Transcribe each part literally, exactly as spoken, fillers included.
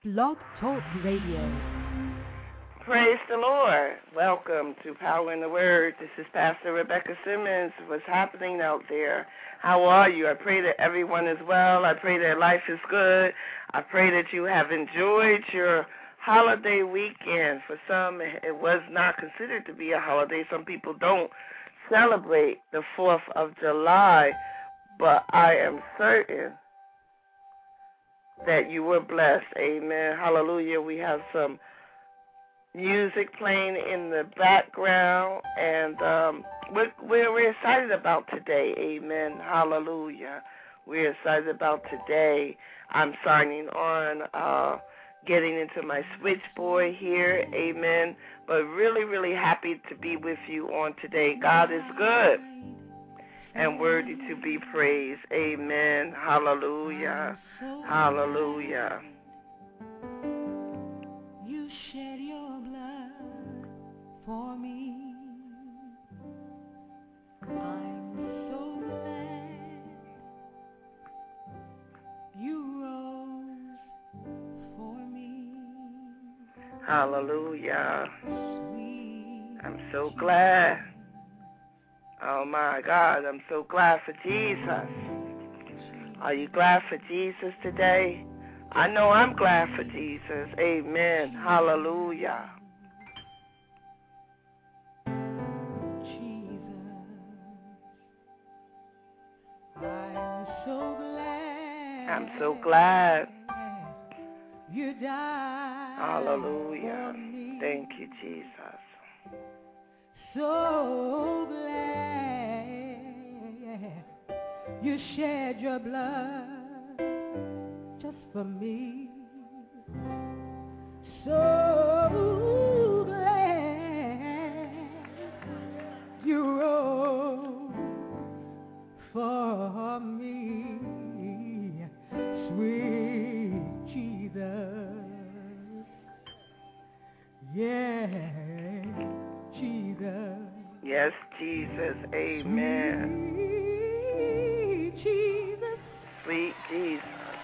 Blog Talk Radio. Praise the Lord. Welcome to Power in the Word. This is Pastor Rebecca Simmons. What's happening out there? How are you? I pray that everyone is well. I pray that life is good. I pray that you have enjoyed your holiday weekend. For some, it was not considered to be a holiday. Some people don't celebrate the fourth of July, but I am certain that you were blessed. Amen. Hallelujah. We have some music playing in the background, and um, we're, we're, we're excited about today. Amen. Hallelujah. We're excited about today. I'm signing on, uh, getting into my switchboard here. Amen. But really, really happy to be with you on today. God is good and worthy to be praised. Amen. Hallelujah. Hallelujah. You shed your blood for me. I'm so glad you rose for me. Hallelujah. Sweet I'm so glad. Oh, my God, I'm so glad for Jesus. Are you glad for Jesus today? I know I'm glad for Jesus. Amen. Hallelujah. Jesus, I'm so glad. I'm so glad. You died. Hallelujah. For me. Thank you, Jesus. So glad you shed your blood just for me. So glad you rose for me, sweet Jesus. Yeah, Jesus. Yes, Jesus. Amen. Sweet Jesus. Sweet Jesus.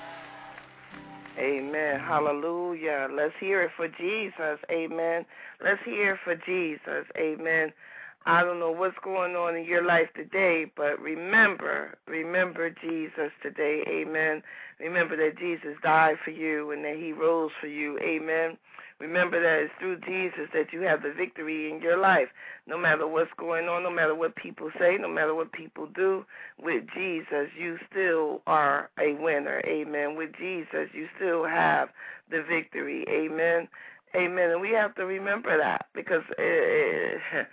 Amen. Hallelujah. Let's hear it for Jesus. Amen. Let's hear it for Jesus. Amen. I don't know what's going on in your life today, but remember, remember Jesus today. Amen. Remember that Jesus died for you and that he rose for you. Amen. Remember that it's through Jesus that you have the victory in your life. No matter what's going on, no matter what people say, no matter what people do, with Jesus, you still are a winner. Amen. With Jesus, you still have the victory. Amen. Amen. And we have to remember that because it, it,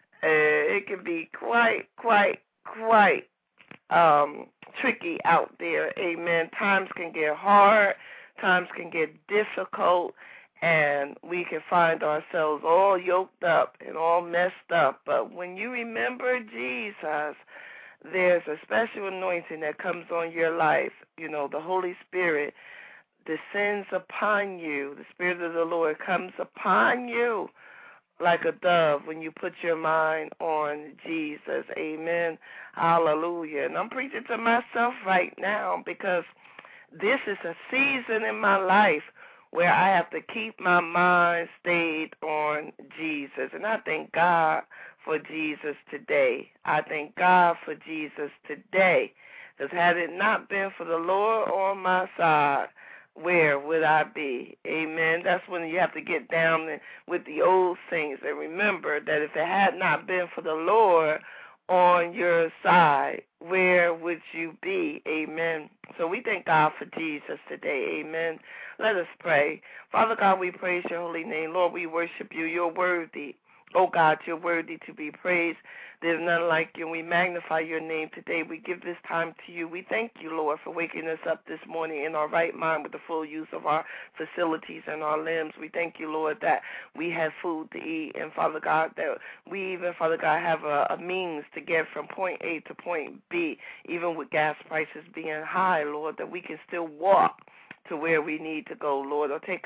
it can be quite, quite, quite um, tricky out there. Amen. Times can get hard. Times can get difficult. And we can find ourselves all yoked up and all messed up. But when you remember Jesus, there's a special anointing that comes on your life. You know, the Holy Spirit descends upon you. The Spirit of the Lord comes upon you like a dove when you put your mind on Jesus. Amen. Hallelujah. And I'm preaching to myself right now because this is a season in my life where I have to keep my mind stayed on Jesus. And I thank God for Jesus today. I thank God for Jesus today. Because had it not been for the Lord on my side, where would I be? Amen. That's when you have to get down with the old things and remember that if it had not been for the Lord on your side, where would you be? Amen. So we thank God for Jesus today. Amen. Let us pray. Father God, we praise your holy name. Lord, we worship you. You're worthy. Oh God, you're worthy to be praised. There's none like you, and we magnify your name today. We give this time to you. We thank you, Lord, for waking us up this morning in our right mind with the full use of our facilities and our limbs. We thank you, Lord, that we have food to eat, and Father God, that we even, Father God, have a, a means to get from point A to point B, even with gas prices being high, Lord, that we can still walk to where we need to go, Lord, or take a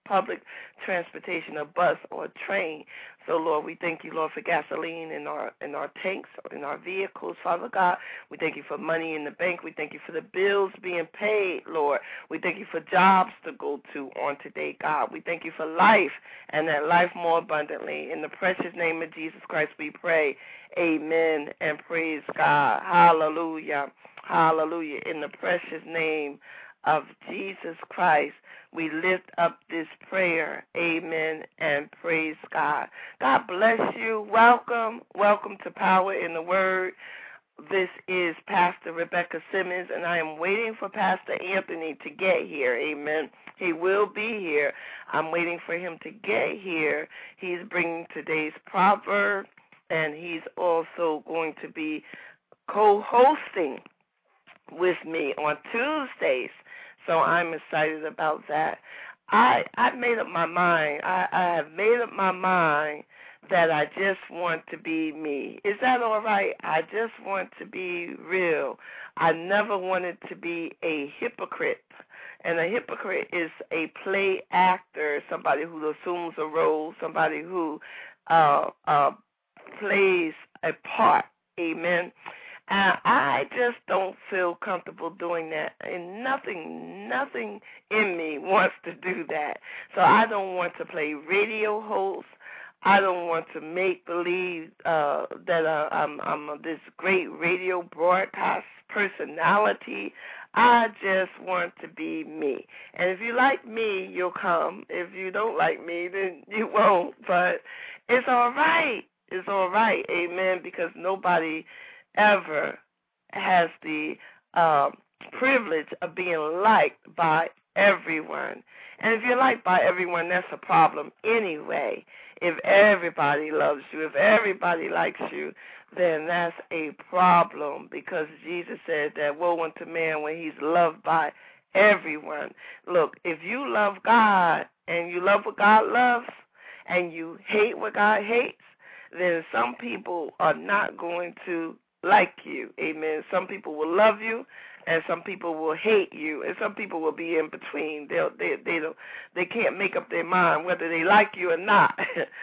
public transportation, a bus or a train. So, Lord, we thank you, Lord, for gasoline in our in our tanks, in our vehicles, Father God. We thank you for money in the bank. We thank you for the bills being paid, Lord. We thank you for jobs to go to on today, God. We thank you for life and that life more abundantly. In the precious name of Jesus Christ we pray. Amen and praise God. Hallelujah. Hallelujah. In the precious name of Jesus Christ, we lift up this prayer. Amen and praise God. God bless you. Welcome. Welcome to Power in the Word. This is Pastor Rebecca Simmons, and I am waiting for Pastor Anthony to get here. Amen. He will be here. I'm waiting for him to get here. He's bringing today's proverb, and he's also going to be co-hosting with me on Tuesdays. So I'm excited about that. I I've made up my mind. I, I have made up my mind that I just want to be me. Is that all right? I just want to be real. I never wanted to be a hypocrite. And a hypocrite is a play actor, somebody who assumes a role, somebody who uh, uh, plays a part. Amen. And I just don't feel comfortable doing that. And nothing, nothing in me wants to do that. So I don't want to play radio host. I don't want to make believe uh, that uh, I'm, I'm this great radio broadcast personality. I just want to be me. And if you like me, you'll come. If you don't like me, then you won't. But it's all right. It's all right. Amen. Because nobody ever has the uh, privilege of being liked by everyone. And if you're liked by everyone, that's a problem anyway. If everybody loves you, if everybody likes you, then that's a problem, because Jesus said that woe unto man when he's loved by everyone. Look, if you love God and you love what God loves and you hate what God hates, then some people are not going to like you. Amen. Some people will love you, and some people will hate you, and some people will be in between. They'll, they they don't they can't make up their mind whether they like you or not.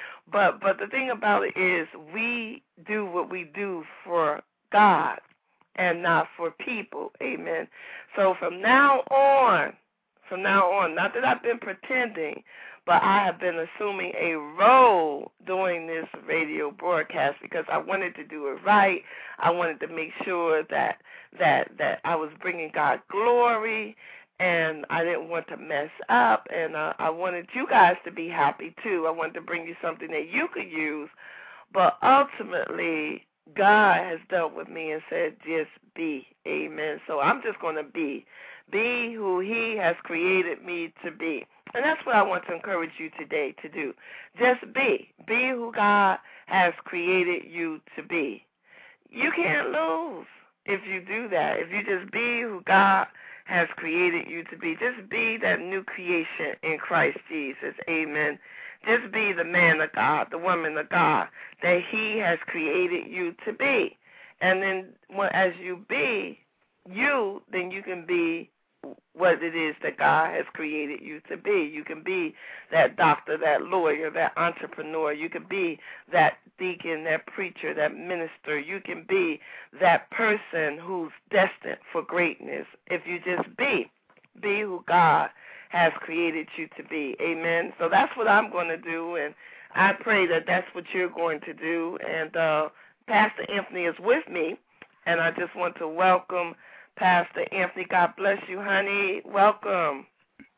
but but the thing about it is, we do what we do for God and not for people. Amen. So from now on, from now on, not that I've been pretending, but I have been assuming a role doing this radio broadcast because I wanted to do it right. I wanted to make sure that that that I was bringing God glory, and I didn't want to mess up, and uh, I wanted you guys to be happy too. I wanted to bring you something that you could use, but ultimately God has dealt with me and said, just be. Amen. So I'm just going to be. Be who he has created me to be. And that's what I want to encourage you today to do. Just be. Be who God has created you to be. You can't lose if you do that. If you just be who God has created you to be. Just be that new creation in Christ Jesus. Amen. Just be the man of God, the woman of God that he has created you to be. And then well, as you be you, then you can be what it is that God has created you to be. You can be that doctor, that lawyer, that entrepreneur. You can be that deacon, that preacher, that minister. You can be that person who's destined for greatness if you just be. Be who God has created you to be. Amen. So that's what I'm going to do, and I pray that that's what you're going to do. And uh, Pastor Anthony is with me, and I just want to welcome Pastor Anthony. God bless you, honey. Welcome.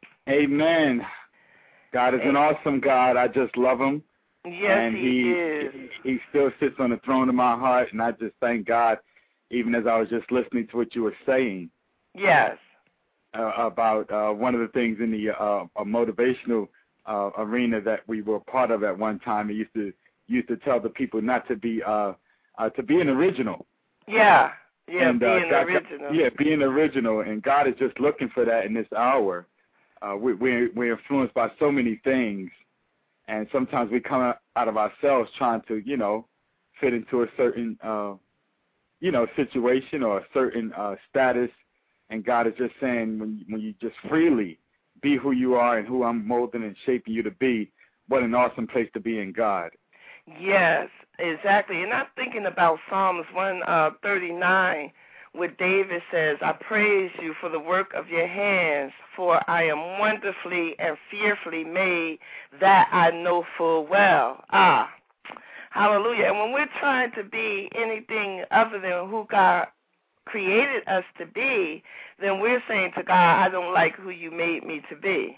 Amen. God is an awesome God. I just love him. Yes, and he, he is. He still sits on the throne of my heart, and I just thank God, even as I was just listening to what you were saying. Yes. Uh, about uh, one of the things in the uh, a motivational uh, arena that we were part of at one time. He used to used to tell the people not to be uh, uh, to be an original. Yeah. Yeah, and, being uh, original. Yeah, being original, and God is just looking for that in this hour. Uh, we, we're, we're influenced by so many things, and sometimes we come out of ourselves trying to, you know, fit into a certain, uh, you know, situation or a certain uh, status, and God is just saying when when you just freely be who you are and who I'm molding and shaping you to be. What an awesome place to be in God. Yes, exactly. And I'm thinking about Psalms one thirty-nine, where David says, I praise you for the work of your hands, for I am wonderfully and fearfully made, that I know full well. Ah, hallelujah. And when we're trying to be anything other than who God created us to be, then we're saying to God, I don't like who you made me to be.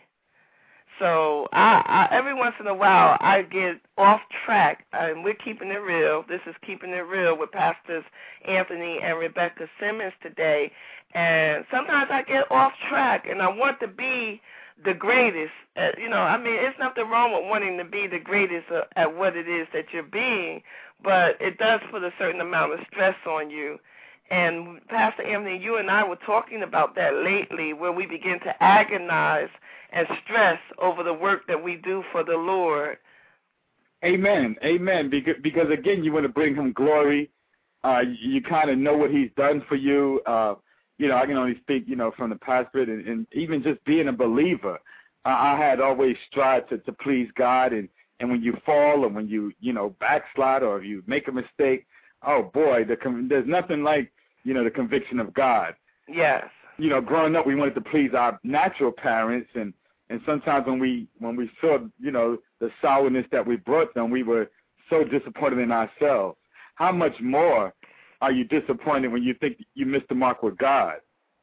So I, I, every once in a while, I get off track, and we're keeping it real. This is Keeping It Real with Pastors Anthony and Rebecca Simmons today. And sometimes I get off track, and I want to be the greatest. Uh, you know, I mean, it's nothing wrong with wanting to be the greatest uh, at what it is that you're being, but it does put a certain amount of stress on you. And Pastor Anthony, you and I were talking about that lately, where we begin to agonize and stress over the work that we do for the Lord. Amen. Amen. Because, because again, you want to bring him glory. Uh, you you kind of know what he's done for you. Uh, you know, I can only speak, you know, from the pastorate, and, and even just being a believer. Uh, I had always strived to, to please God, and, and when you fall or when you, you know, backslide or if you make a mistake, oh, boy, the, there's nothing like, you know, the conviction of God. Yes. You know, growing up, we wanted to please our natural parents, and, and sometimes when we when we saw, you know, the sourness that we brought them, we were so disappointed in ourselves. How much more are you disappointed when you think you missed the mark with God?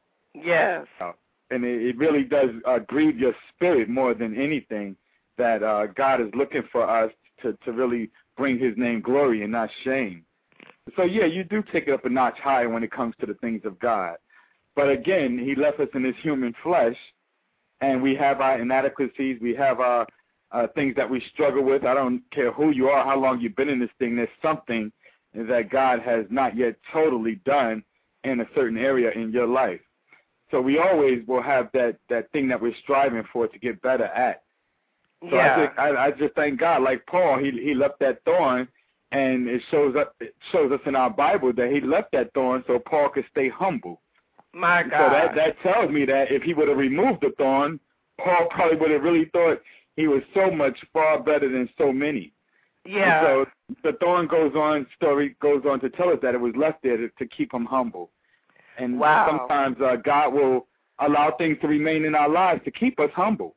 Yes. Uh, and it, it really does uh, grieve your spirit more than anything that uh, God is looking for us to, to really bring his name glory and not shame. So, yeah, you do take it up a notch higher when it comes to the things of God. But, again, he left us in this human flesh, and we have our inadequacies. We have our uh, things that we struggle with. I don't care who you are, how long you've been in this thing. There's something that God has not yet totally done in a certain area in your life. So we always will have that, that thing that we're striving for to get better at. So yeah. I, just, I, I just thank God. Like Paul, he he left that thorn, and it shows up. It shows us in our Bible that he left that thorn so Paul could stay humble. My God. So that, that tells me that if he would have removed the thorn, Paul probably would have really thought he was so much far better than so many. Yeah. And so the thorn goes on, story goes on to tell us that it was left there to, to keep him humble. And wow. sometimes uh, God will allow things to remain in our lives to keep us humble.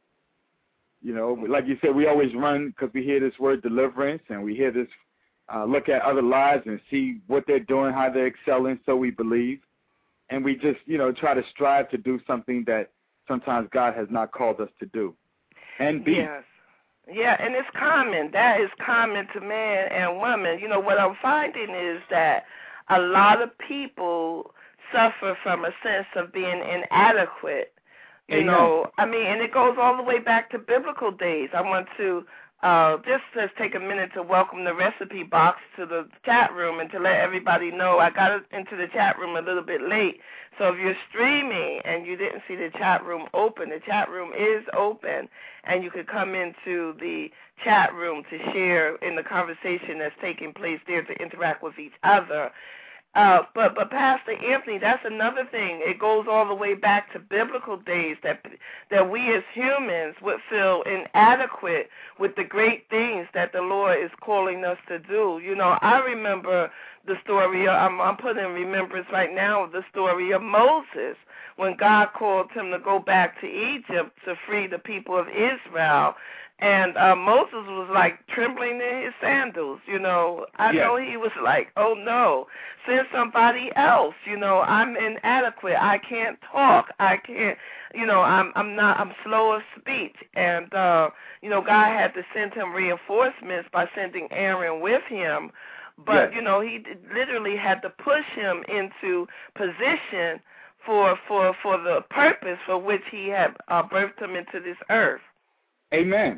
You know, like you said, we always run because we hear this word deliverance, and we hear this, uh, look at other lives and see what they're doing, how they're excelling, so we believe. And we just, you know, try to strive to do something that sometimes God has not called us to do. And be. Yes. Yeah, and it's common. That is common to man and woman. You know, what I'm finding is that a lot of people suffer from a sense of being inadequate. You Amen. know, I mean, and it goes all the way back to biblical days. I want to uh, just, just take a minute to welcome the recipe box to the chat room and to let everybody know I got into the chat room a little bit late. So if you're streaming and you didn't see the chat room open, the chat room is open, and you could come into the chat room to share in the conversation that's taking place there, to interact with each other. Uh, but, but Pastor Anthony, that's another thing. It goes all the way back to biblical days that that we as humans would feel inadequate with the great things that the Lord is calling us to do. You know, I remember the story, I'm, I'm putting in remembrance right now of the story of Moses, when God called him to go back to Egypt to free the people of Israel. And uh, Moses was like trembling in his sandals, you know. I yes. know he was like, oh, no, send somebody else. You know, I'm inadequate. I can't talk. I can't, you know, I'm I'm not, I'm slow of speech. And, uh, you know, God had to send him reinforcements by sending Aaron with him. But, yes. you know, he literally had to push him into position for for for the purpose for which he had uh, birthed him into this earth. Amen.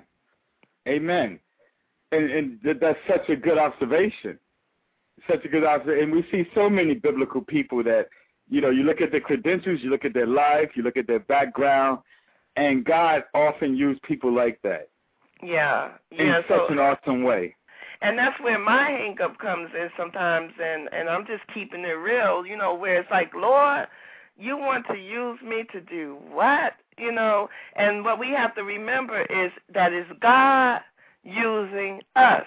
Amen. And, and that's such a good observation. Such a good observation. And we see so many biblical people that, you know, you look at their credentials, you look at their life, you look at their background, and God often used people like that. Yeah. In yeah, such so, an awesome way. And that's where my hang-up comes in sometimes, and, and I'm just keeping it real, you know, where it's like, Lord, you want to use me to do what? you know. And what we have to remember is that it's God using us,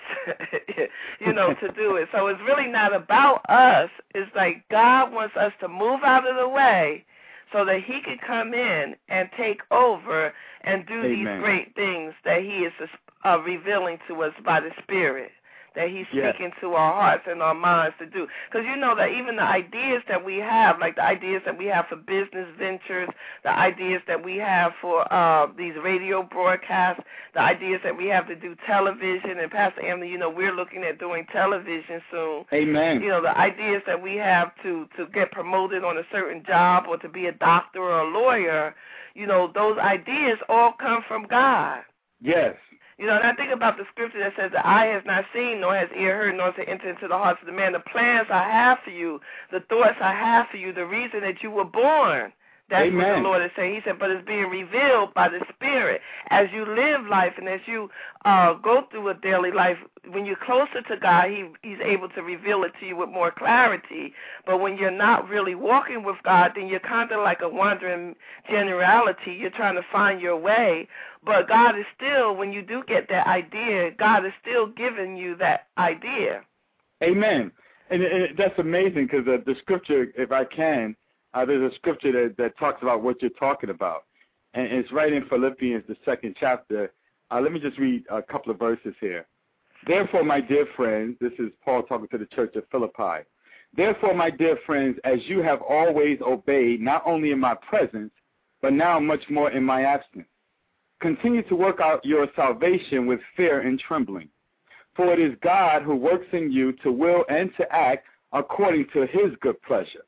you know, to do it. So it's really not about us. It's like God wants us to move out of the way so that he can come in and take over and do Amen. these great things that he is uh, revealing to us by the Spirit, that he's Yes. speaking to our hearts and our minds to do. Because you know that even the ideas that we have, like the ideas that we have for business ventures, the ideas that we have for uh, these radio broadcasts, the ideas that we have to do television, and Pastor Emily, you know, we're looking at doing television soon. Amen. You know, the ideas that we have to, to get promoted on a certain job or to be a doctor or a lawyer, you know, those ideas all come from God. Yes. You know, and I think about the scripture that says, the eye has not seen, nor has ear heard, nor has it entered into the hearts of the man. The plans I have for you, the thoughts I have for you, the reason that you were born. That's Amen. what the Lord is saying. He said, but it's being revealed by the Spirit. As you live life and as you uh, go through a daily life, when you're closer to God, he, he's able to reveal it to you with more clarity. But when you're not really walking with God, then you're kind of like a wandering generality. You're trying to find your way. But God is still, when you do get that idea, God is still giving you that idea. Amen. And, and that's amazing because uh, the scripture, if I can, Uh, there's a scripture that, that talks about what you're talking about, and it's right in Philippians, the second chapter. Uh, let me just read a couple of verses here. Therefore, my dear friends, this is Paul talking to the church of Philippi. Therefore, my dear friends, as you have always obeyed, not only in my presence, but now much more in my absence, continue to work out your salvation with fear and trembling. For it is God who works in you to will and to act according to his good pleasure.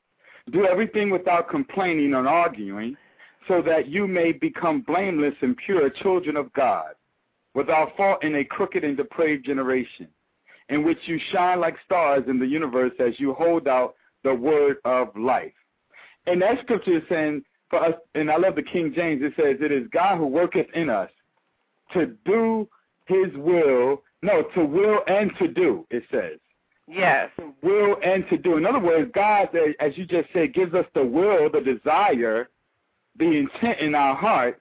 Do everything without complaining or arguing, so that you may become blameless and pure children of God, without fault in a crooked and depraved generation, in which you shine like stars in the universe as you hold out the word of life. And that scripture is saying for us, and I love the King James, it says, it is God who worketh in us to do his will, no, to will and to do, it says. Yes. To will and to do. In other words, God, as you just said, gives us the will, the desire, the intent in our hearts.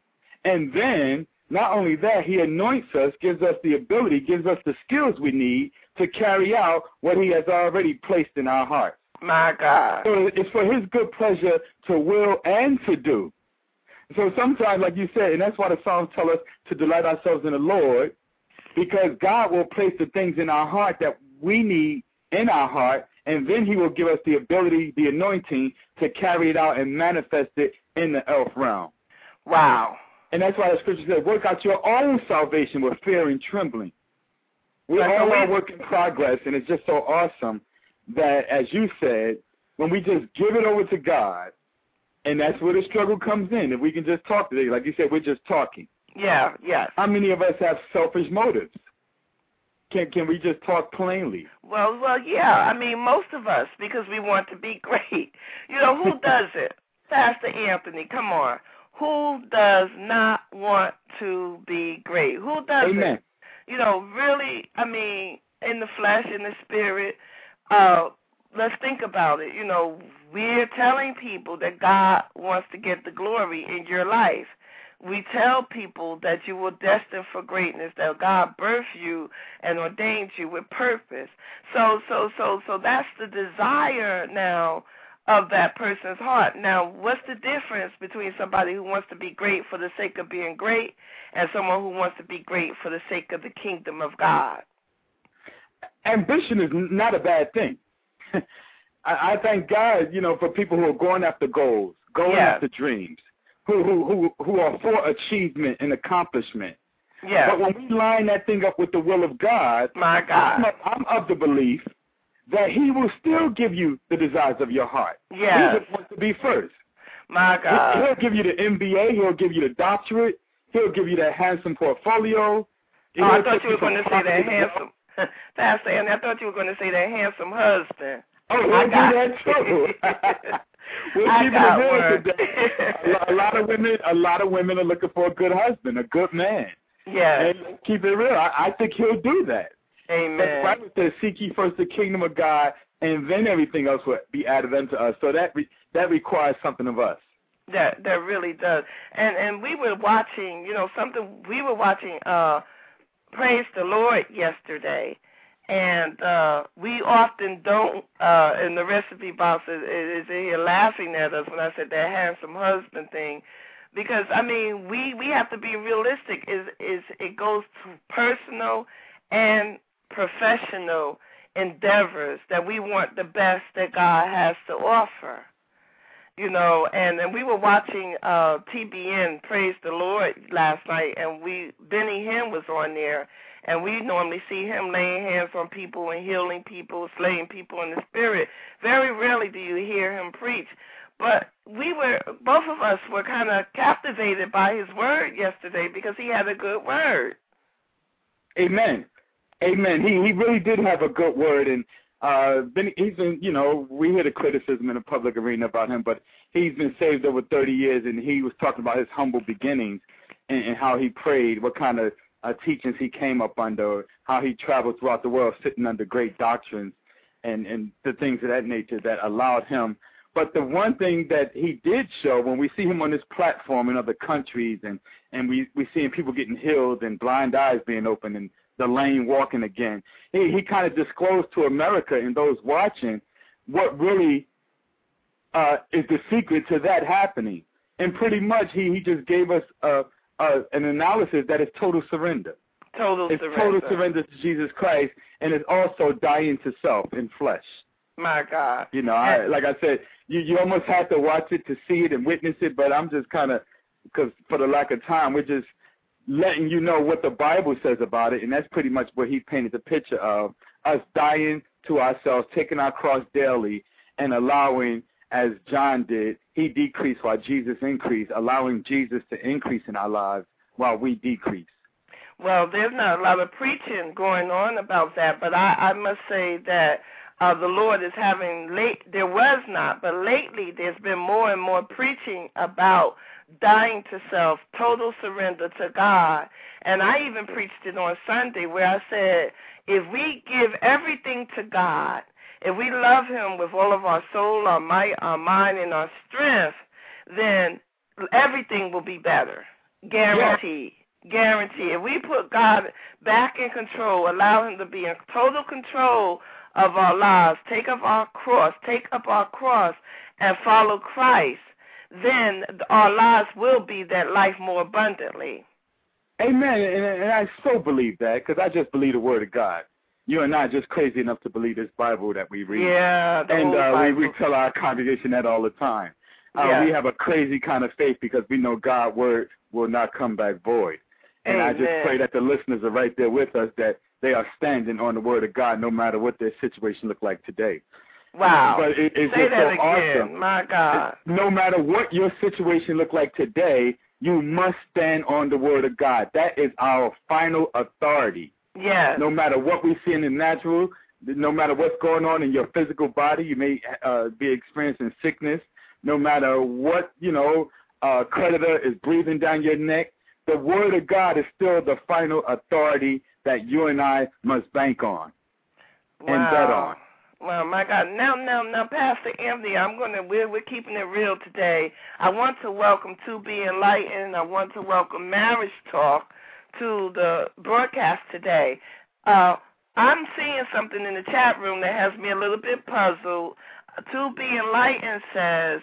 And then, not only that, he anoints us, gives us the ability, gives us the skills we need to carry out what he has already placed in our hearts. My God. So it's for his good pleasure to will and to do. So sometimes, like you said, and that's why the Psalms tell us to delight ourselves in the Lord, because God will place the things in our heart that we need in our heart, and then he will give us the ability, the anointing, to carry it out and manifest it in the earth realm. Wow. And that's why the scripture says, work out your own salvation with fear and trembling. We're all a work in progress, and it's just so awesome that, as you said, when we just give it over to God, and that's where the struggle comes in. If we can just talk today, like you said, we're just talking. Yeah, yes. How many of us have selfish motives? Can can we just talk plainly? Well, well, yeah. I mean, most of us, because we want to be great. You know, who does it? Pastor Anthony, come on. Who does not want to be great? Who does Amen. it? You know, really, I mean, in the flesh, in the spirit, uh, let's think about it. You know, we're telling people that God wants to get the glory in your life. We tell people that you were destined for greatness, that God birthed you and ordained you with purpose. So, so, so, so that's the desire now of that person's heart. Now, what's the difference between somebody who wants to be great for the sake of being great and someone who wants to be great for the sake of the kingdom of God? Ambition is not a bad thing. I, I thank God, you know, for people who are going after goals, going yes. after dreams. Who, who who who are for achievement and accomplishment. Yeah. But when we line that thing up with the will of God, my God, I'm, a, I'm of the belief that he will still give you the desires of your heart. Yeah. He just wants to be first. My God. He'll give you the M B A. He'll give you the doctorate. He'll give you that handsome portfolio. Oh, I thought you were going to say that handsome. Pastor Andy, I thought you were going to say that handsome husband. Oh, he'll do that too. We'll I keep got it real word. today. A, a lot of women, a lot of women are looking for a good husband, a good man. Yeah. And keep it real. I, I think he'll do that. Amen. But the Bible says, "Seek ye first the kingdom of God, and then everything else will be added unto us." So that re, that requires something of us. That that really does. And and we were watching, you know, something. We were watching uh, Praise the Lord yesterday, and uh, we often don't. Uh, and the recipe box is, is in here laughing at us when I said that handsome husband thing, because I mean we, we have to be realistic. Is is it goes to personal and professional endeavors that we want the best that God has to offer. You know, and, and we were watching uh, T B N, Praise the Lord, last night, and we Benny Hinn was on there, and we normally see him laying hands on people and healing people, slaying people in the spirit. Very rarely do you hear him preach. But we were, both of us were kind of captivated by his word yesterday because he had a good word. Amen. Amen. He he really did have a good word, and Uh, been, he's been, you know, we hear the criticism in the public arena about him, but he's been saved over thirty years, and he was talking about his humble beginnings and, and how he prayed, what kind of uh, teachings he came up under, how he traveled throughout the world sitting under great doctrines and, and the things of that nature that allowed him. But the one thing that he did show, when we see him on this platform in other countries, and, and we, we see people getting healed and blind eyes being opened and the lane walking again, he, he kind of disclosed to America and those watching what really uh, is the secret to that happening. And pretty much he, he just gave us a, a, an analysis that is total surrender. Total it's surrender. Total surrender to Jesus Christ, and it's also dying to self in flesh. My God. You know, I, like I said, you, you almost have to watch it to see it and witness it, but I'm just kind of, because for the lack of time, we're just letting you know what the Bible says about it, and that's pretty much what he painted the picture of, us dying to ourselves, taking our cross daily, and allowing, as John did, he decreased while Jesus increased, allowing Jesus to increase in our lives while we decrease. Well, there's not a lot of preaching going on about that, but I, I must say that uh, the Lord is having, late. there was not, but lately there's been more and more preaching about dying to self, total surrender to God. And I even preached it on Sunday where I said, if we give everything to God, if we love him with all of our soul, our might, our mind, and our strength, then everything will be better. Guaranteed. Yeah. Guaranteed. If we put God back in control, allow him to be in total control of our lives, take up our cross, take up our cross, and follow Christ, then our lives will be that life more abundantly. Amen. And, and I so believe that, because I just believe the Word of God. You and I are just crazy enough to believe this Bible that we read. Yeah, the and uh, Bible. We, we tell our congregation that all the time. Uh, yeah. We have a crazy kind of faith because we know God's Word will not come back void. And Amen. I just pray that the listeners are right there with us, that they are standing on the Word of God no matter what their situation look like today. Wow. But it, it's Say just that so again. awesome. My God. It, no matter what your situation look like today, you must stand on the Word of God. That is our final authority. Yes. No matter what we see in the natural, no matter what's going on in your physical body, you may uh, be experiencing sickness. No matter what, you know, uh, creditor is breathing down your neck, the Word of God is still the final authority that you and I must bank on wow. and bet on. Well, my God. Now, now, now, Pastor Anthony, I'm going to, we're, we're keeping it real today. I want to welcome To Be Enlightened. I want to welcome Marriage Talk to the broadcast today. Uh, I'm seeing something in the chat room that has me a little bit puzzled. To Be Enlightened says,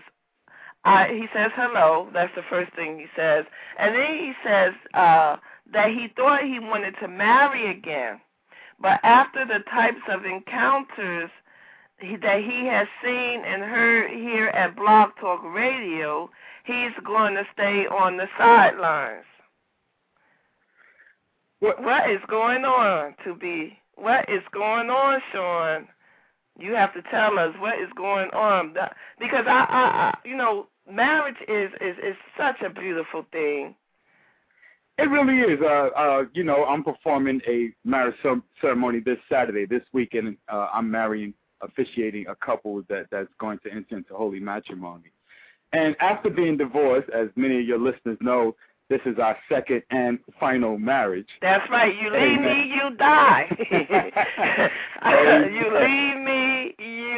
uh, he says hello. That's the first thing he says. And then he says uh, that he thought he wanted to marry again. But after the types of encounters he, that he has seen and heard here at Blog Talk Radio, he's going to stay on the sidelines. What, what is going on, To Be? What is going on, Sean? You have to tell us what is going on. Because, I, I, I you know, marriage is, is, is such a beautiful thing. It really is. Uh, uh, you know, I'm performing a marriage ceremony this Saturday, this weekend. Uh, I'm marrying, officiating a couple that, that's going to enter into holy matrimony. And after being divorced, as many of your listeners know, this is our second and final marriage. That's right. You leave Amen. me, you die. You leave me, you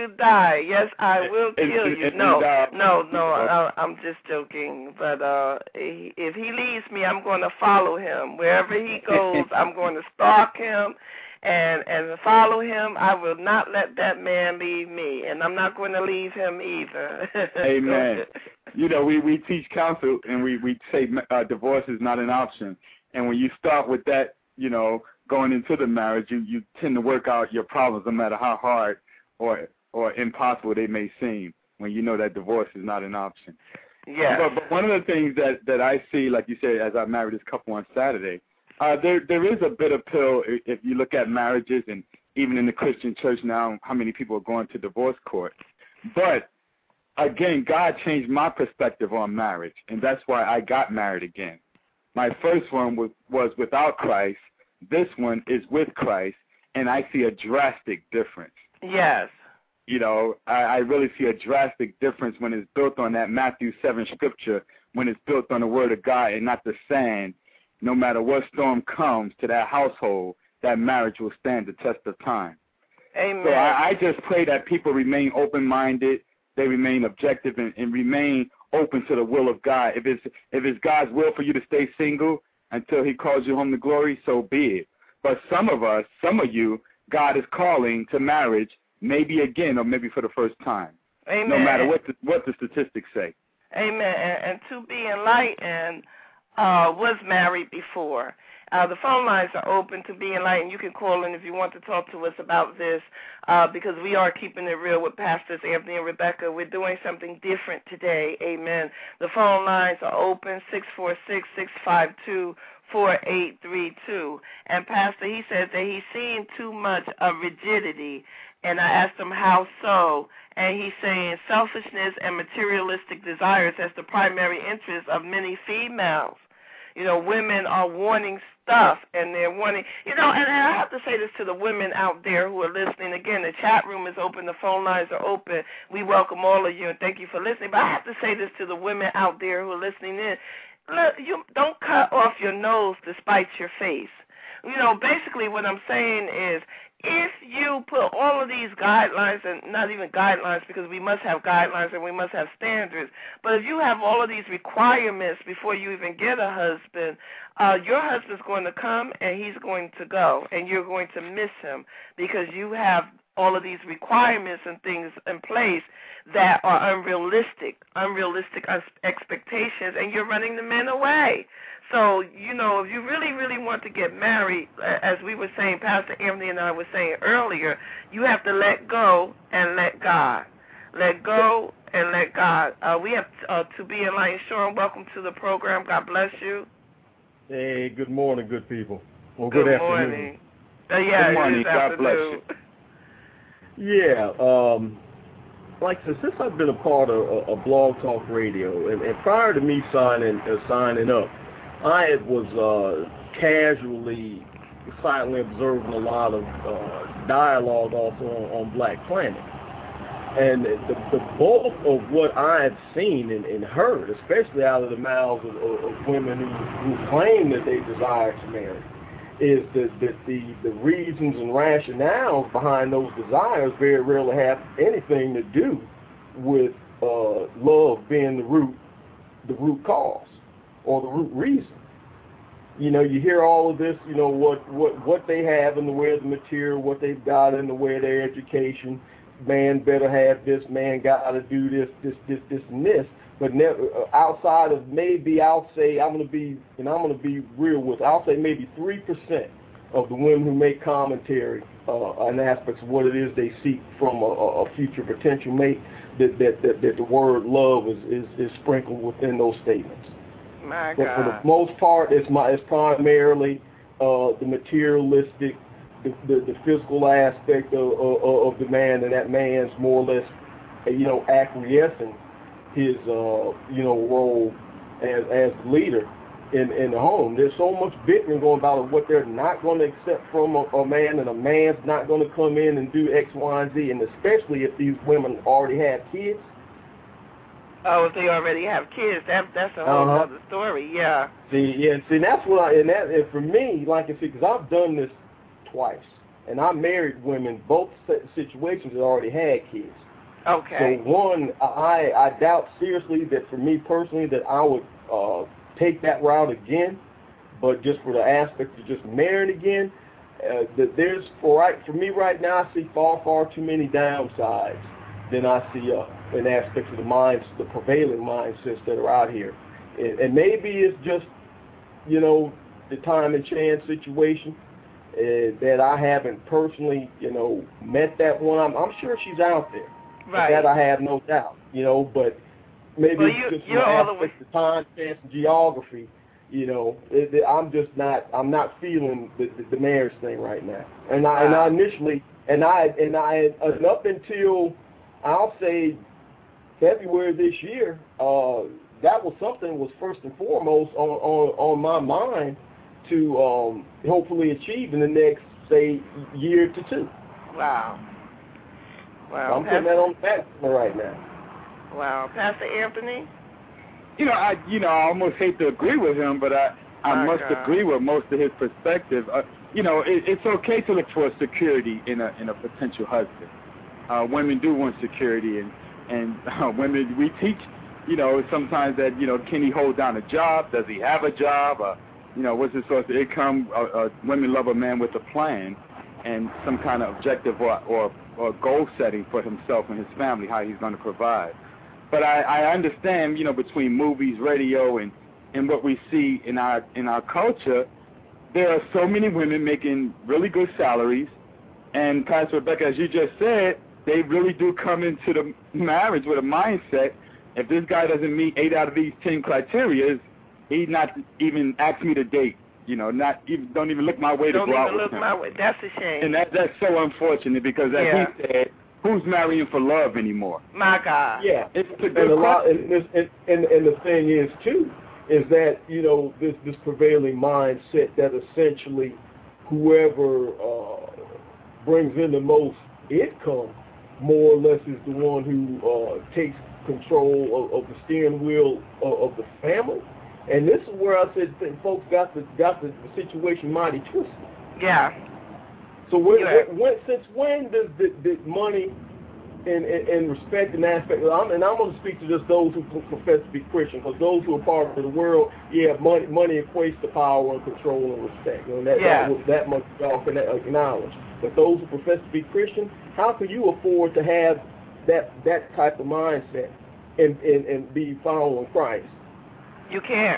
you die. Yes, I will And- kill and- you. and- No, and, uh, no, no, uh, I'm just joking. But uh, he- if he leaves me, I'm going to follow him. Wherever he goes, I'm going to stalk him and and follow him. I will not let that man leave me, and I'm not going to leave him either. Amen. You know, we, we teach counsel, and we, we say uh, divorce is not an option. And when you start with that, you know, going into the marriage, you, you tend to work out your problems no matter how hard or or impossible they may seem when you know that divorce is not an option. Yeah. But, but one of the things that, that I see, like you said, as I married this couple on Saturday, uh, there there is a bitter pill if, if you look at marriages, and even in the Christian church now, how many people are going to divorce court. But, again, God changed my perspective on marriage, and that's why I got married again. My first one was, was without Christ. This one is with Christ, and I see a drastic difference. Yes. You know, I, I really see a drastic difference when it's built on that Matthew seven scripture, when it's built on the word of God and not the sand. No matter what storm comes to that household, that marriage will stand the test of time. Amen. So I, I just pray that people remain open-minded, they remain objective, and, and remain open to the will of God. If it's if it's God's will for you to stay single until he calls you home to glory, so be it. But some of us, some of you, God is calling to marriage, maybe again or maybe for the first time. Amen. No matter what the, what the statistics say. Amen. And, and to be enlightened, uh, was married before. Uh, the phone lines are open to be enlightened. You can call in if you want to talk to us about this, uh, because we are keeping it real with Pastors Anthony and Rebecca. We're doing something different today. Amen. The phone lines are open, six four six, six five two, four eight three two. And Pastor, he says that he's seeing too much of rigidity. And I asked him how so, and he's saying selfishness and materialistic desires as the primary interest of many females. You know, women are wanting stuff, and they're wanting, you know, and I have to say this to the women out there who are listening. Again, the chat room is open, the phone lines are open. We welcome all of you, and thank you for listening. But I have to say this to the women out there who are listening in. Look, you don't cut off your nose to spite your face. You know, basically what I'm saying is, if you put all of these guidelines, and not even guidelines because we must have guidelines and we must have standards, but if you have all of these requirements before you even get a husband, uh, your husband's going to come and he's going to go, and you're going to miss him because you have all of these requirements and things in place that are unrealistic, unrealistic expectations, and you're running the men away. So, you know, if you really, really want to get married, as we were saying, Pastor Anthony and I were saying earlier, you have to let go and let God. Let go and let God. Uh, we have uh, to be enlightened. Sean, welcome to the program. God bless you. Hey, good morning, good people. Well, good, good morning. afternoon. Uh, yeah, good morning. it is God afternoon. bless you. Yeah, um, like I said, since I've been a part of a, a Blog Talk Radio, and, and prior to me signing uh, signing up, I was uh, casually, silently observing a lot of uh, dialogue also on, on Black Planet. And the, the bulk of what I've seen and, and heard, especially out of the mouths of, of, of women who, who claim that they desire to marry, is that, that the, the reasons and rationales behind those desires very rarely have anything to do with uh, love being the root, the root cause or the root reason. You know, you hear all of this, you know, what, what, what they have in the way of the material, what they've got in the way of their education. Man better have this, man got to do this, this, this, this, and this. But never, uh, outside of maybe, I'll say, I'm going to be, and I'm going to be real with, I'll say maybe three percent of the women who make commentary uh, on aspects of what it is they seek from a, a future potential mate, that, that, that, that the word love is, is, is sprinkled within those statements. My but God. for the most part, it's, my, it's primarily uh, the materialistic, The, the, the physical aspect of, of, of the man, and that man's more or less, you know, acquiescing his, uh, you know, role as as leader in, in the home. There's so much bickering going about what they're not going to accept from a, a man, and a man's not going to come in and do X, Y, and Z, and especially if these women already have kids. Oh, if they already have kids, that that's a whole uh-huh. other story. Yeah. See, yeah, see, that's what I, and that, and for me, like I said, because I've done this twice. and I married women. Both situations had already had kids. Okay. So one, I I doubt seriously that for me personally that I would uh, take that route again. But just for the aspect of just marrying again, uh, that there's for right for me right now, I see far far too many downsides than I see uh, an aspect of the minds, the prevailing mindsets that are out here. And, and maybe it's just, you know, the time and chance situation uh, that I haven't personally, you know, met that one. I'm, I'm sure she's out there. Right. That I have no doubt, you know, but maybe well, it's you, just you're an all the aspect of time, chance, and geography. You know, it, it, I'm just not. I'm not feeling the, the, the marriage thing right now. And I, wow. and I initially, and I, and I, and up until I'll say February this year, uh, that was something that was first and foremost on on, on my mind to um, hopefully achieve in the next say year to two. Wow. Wow. I'm putting that on the back right now. Wow, Pastor Anthony. You know, I you know I almost hate to agree with him, but I I My must God. agree with most of his perspective. Uh, you know, it, it's okay to look for security in a in a potential husband. Uh, women do want security, and and uh, women we teach. You know, sometimes that you know, can he hold down a job? Does he have a job? Uh, you know, what's his source of income? Uh, uh, women love a man with a plan and some kind of objective or or, or goal setting for himself and his family, how he's going to provide. But I, I understand, you know, between movies, radio, and, and what we see in our in our culture, there are so many women making really good salaries. And Pastor Rebecca, as you just said, they really do come into the marriage with a mindset. If this guy doesn't meet eight out of these ten criteria, he's not even ask me to date. You know, not even don't even look my way don't to go out even with look him. my way. That's a shame. And that that's so unfortunate because, as yeah. he said, who's marrying for love anymore? My God. Yeah, it's a good and a lot. question. And, this, and, and and the thing is too, is that you know this this prevailing mindset that essentially whoever uh, brings in the most income, more or less, is the one who uh, takes control of, of the steering wheel of, of the family. And this is where I said that folks got the got the, the situation mighty twisted. Yeah. So when, yeah. when, when, since when does the, the money and, and, and respect and aspect, I'm, and I'm going to speak to just those who profess to be Christian, because those who are part of the world, yeah, money money equates to power and control and respect. You know, that, yeah. that, that much y'all can acknowledge. But those who profess to be Christian, how can you afford to have that that type of mindset and, and, and be following Christ? You can't.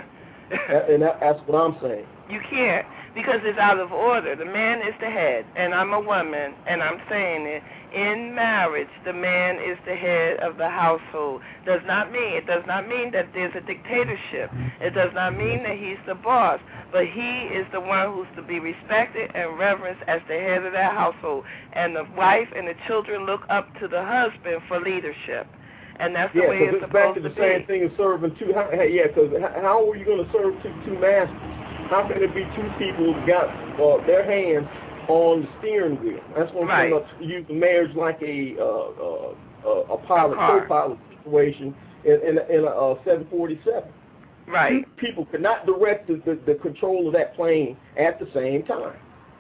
and that, that's what I'm saying. You can't, because it's out of order. The man is the head, and I'm a woman, and I'm saying it. In marriage, the man is the head of the household. Does not mean it does not mean that there's a dictatorship. It does not mean that he's the boss, but he is the one who's to be respected and reverenced as the head of that household. And the wife and the children look up to the husband for leadership. And that's the yeah, way it's, it's supposed back to the to same be. thing as serving two. How, yeah, because how are you going to serve two, two masters? How can it be two people who've got uh, their hands on the steering wheel? That's what I'm right. saying. About use the marriage like a uh, uh, a pilot, co-pilot situation in in, in a uh, seven forty-seven. Right. Two people cannot direct the, the, the control of that plane at the same time.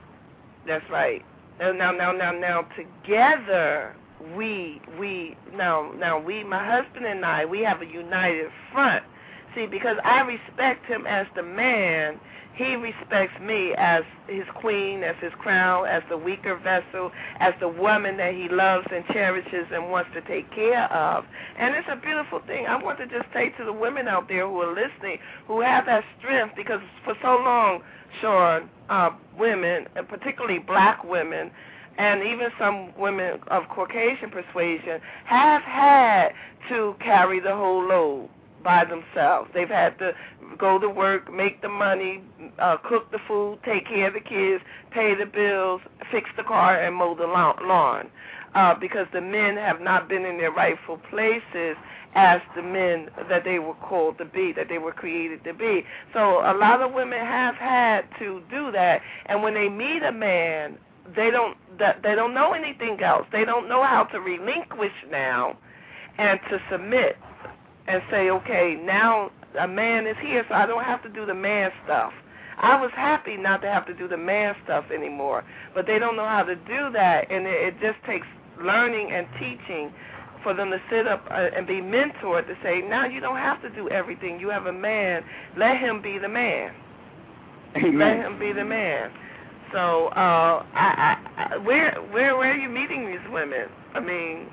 That's right. And now, now, now, now, together. We, we, now, now, we, my husband and I, we have a united front. See, because I respect him as the man, he respects me as his queen, as his crown, as the weaker vessel, as the woman that he loves and cherishes and wants to take care of. And it's a beautiful thing. I want to just say to the women out there who are listening, who have that strength, because for so long, Sean, uh, women, and particularly black women, and even some women of Caucasian persuasion have had to carry the whole load by themselves. They've had to go to work, make the money, uh, cook the food, take care of the kids, pay the bills, fix the car, and mow the lawn, uh, because the men have not been in their rightful places as the men that they were called to be, that they were created to be. So a lot of women have had to do that, and when they meet a man, They don't they don't know anything else. They don't know how to relinquish now and to submit and say, okay, now a man is here, so I don't have to do the man stuff. I was happy not to have to do the man stuff anymore, but they don't know how to do that, and it, it just takes learning and teaching for them to sit up uh, and be mentored to say, now you don't have to do everything. You have a man. Let him be the man. Amen. Let him be the man. So, uh, I, I, I, where, where, where are you meeting these women? I mean,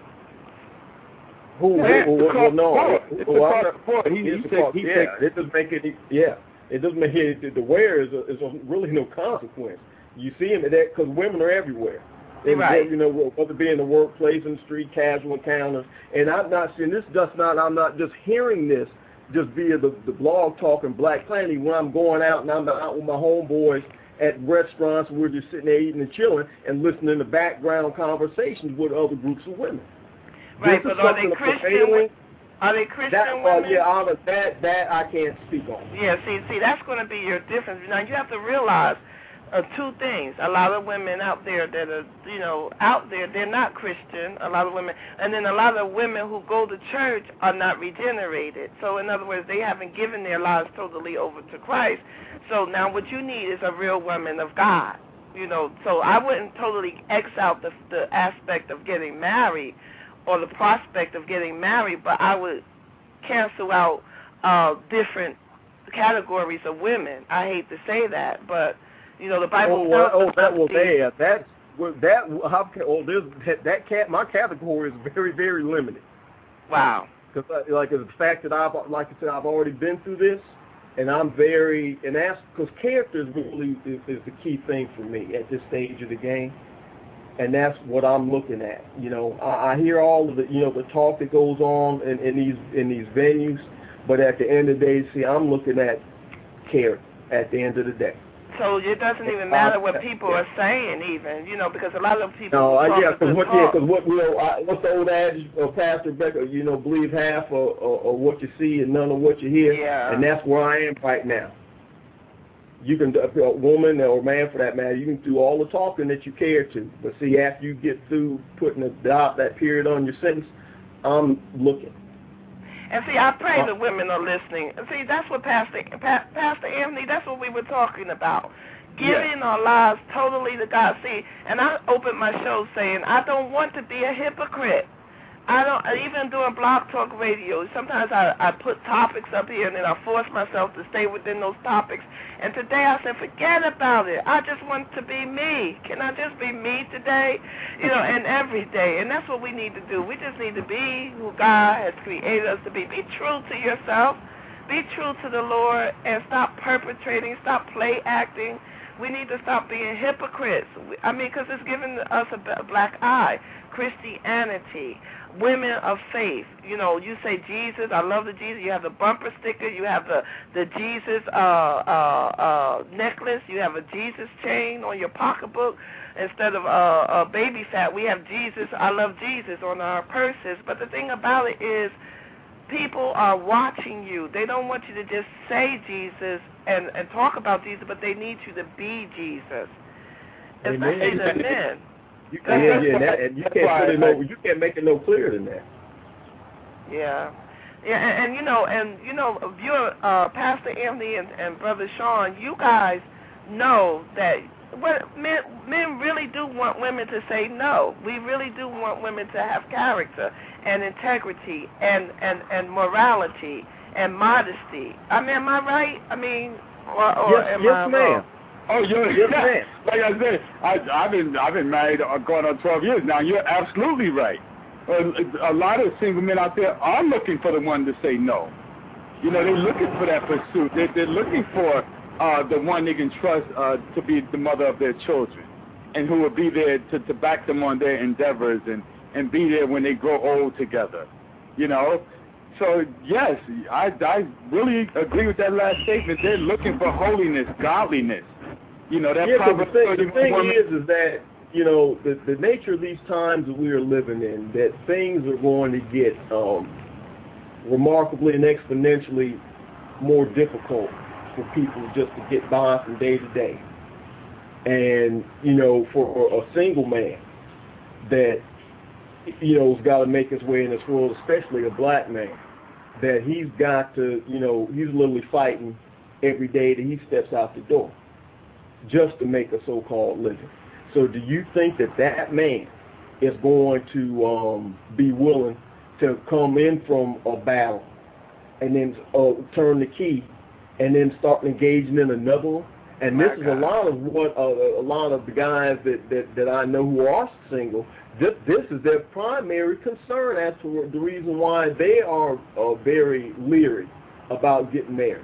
who? where, who, who, who no, it's who, a Carter Ford. He, he said, he yeah, said, it doesn't make any. Yeah, it doesn't make any. The wear is a, is a really no consequence. You see him that because women are everywhere. And right. You know, whether it be in the workplace, in the street, casual encounters. And I'm not seeing this. Just not. I'm not just hearing this just via the, the blog talk and Black Planet when I'm going out and I'm out with my homeboys at restaurants. We're just sitting there eating and chilling and listening to background conversations with other groups of women. Right, this but are they Christian? Are they Christian that, women? Uh, yeah, Anna, that that I can't speak on. Yeah, see, see, that's going to be your difference. Now you have to realize uh, two things. A lot of women out there that are, you know, out there, they're not Christian. A lot of women, and then a lot of women who go to church are not regenerated. So in other words, they haven't given their lives totally over to Christ. So now what you need is a real woman of God. You know, so I wouldn't totally X out the, the aspect of getting married or the prospect of getting married, but I would cancel out uh, different categories of women. I hate to say that, but you know the Bible. Oh, well, oh that was there. That's well, that. How can? Oh, there's that, that cat. My category is very, very limited. Wow. Because like the fact that I've, like I said, I've already been through this, and I'm very, and that's because character is really is, is the key thing for me at this stage of the game. And that's what I'm looking at. You know, I, I hear all of the, you know, the talk that goes on in, in these in these venues, but at the end of the day, see, I'm looking at character at the end of the day. So it doesn't even matter what people are saying, even, you know, because a lot of people. No, talk yeah, because what, talk. yeah, because what, you know, I, what's the old adage, uh, Pastor Becker? You know, believe half of, of, of what you see and none of what you hear. Yeah. And that's where I am right now. You can, a woman or a man for that matter, you can do all the talking that you care to, but see, after you get through putting a dot, that period on your sentence, I'm looking. And see, I pray the women are listening. And see, that's what Pastor pa- Pastor Anthony, that's what we were talking about. Giving yeah. our lives totally to God. See, and I opened my show saying, I don't want to be a hypocrite. I don't, even doing Blog Talk Radio, sometimes I, I put topics up here and then I force myself to stay within those topics. And today I said, forget about it. I just want to be me. Can I just be me today? You know, and every day. And that's what we need to do. We just need to be who God has created us to be. Be true to yourself. Be true to the Lord and stop perpetrating, stop play acting. We need to stop being hypocrites. I mean, because it's giving us a black eye. Christianity. Women of faith, you know, you say Jesus, I love the Jesus, you have the bumper sticker, you have the, the Jesus uh, uh, uh, necklace, you have a Jesus chain on your pocketbook. Instead of uh, uh, baby fat, we have Jesus, I love Jesus on our purses. But the thing about it is people are watching you. They don't want you to just say Jesus and, and talk about Jesus, but they need you to be Jesus, especially the men. You can't, yeah, yeah, and, that, and you can't put it no, you can't make it no clearer than that. Yeah, yeah, and, and you know, and you know, you, uh, Pastor Anthony and, and Brother Sean, you guys know that what men men really do want women to say no. We really do want women to have character and integrity and and, and morality and modesty. I mean, am I right? I mean, or, or yes, am yes, I ma'am. wrong? Oh, you're, yes, ma'am. Like I said, I, I've been I've been married uh, going on twelve years now. You're absolutely right. A, a lot of single men out there are looking for the one to say no. You know, they're looking for that pursuit. They're, they're looking for uh, the one they can trust uh, to be the mother of their children, and who will be there to, to back them on their endeavors and, and be there when they grow old together. You know. So, yes, I, I really agree with that last statement. They're looking for holiness, godliness. You know, that yeah, probably the thing, the thing is, is that, you know, the, the nature of these times that we are living in, that things are going to get um, remarkably and exponentially more difficult for people just to get by from day to day. And, you know, for a single man that, you know, has got to make his way in this world, especially a black man, that he's got to, you know, he's literally fighting every day that he steps out the door just to make a so-called living. So do you think that that man is going to um, be willing to come in from a battle and then uh, turn the key and then start engaging in another one? And this is a lot of what uh, a lot of the guys that, that, that I know who are single. This, this is their primary concern as to the reason why they are uh, very leery about getting married.